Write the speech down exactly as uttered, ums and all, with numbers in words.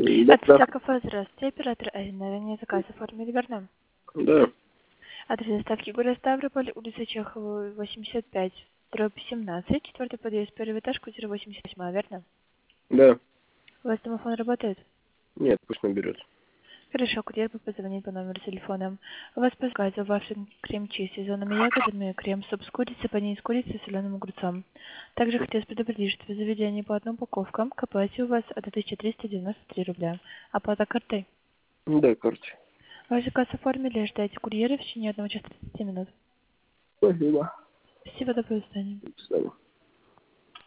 Да, От да. Всякого, здравствуйте, оператор Арина. Ранее заказ оформили, верно? Да, Адрес доставки город Ставрополь, улица Чехова, восемьдесят пять, дробь семнадцать, четвертый подъезд, первый этаж, квартира восемьдесят восемь, верно? да. У вас домофон работает? Нет, пусть наберет. Хорошо, курьер бы позвонит по номеру телефона. У вас по заказу вафельный крем-чиз с сезонными ягодами, крем-суп с курицей, панин с курицей и соленым огурцом. Также хотелось предупредить, что при заведении по одной упаковкам к оплате у вас одна тысяча триста девяносто три рубля. Оплата картой. Да, карте. Ваш заказ оформили, ждайте курьера в течение одного часа тридцати минут. Спасибо. Спасибо, до свидания. До свидания.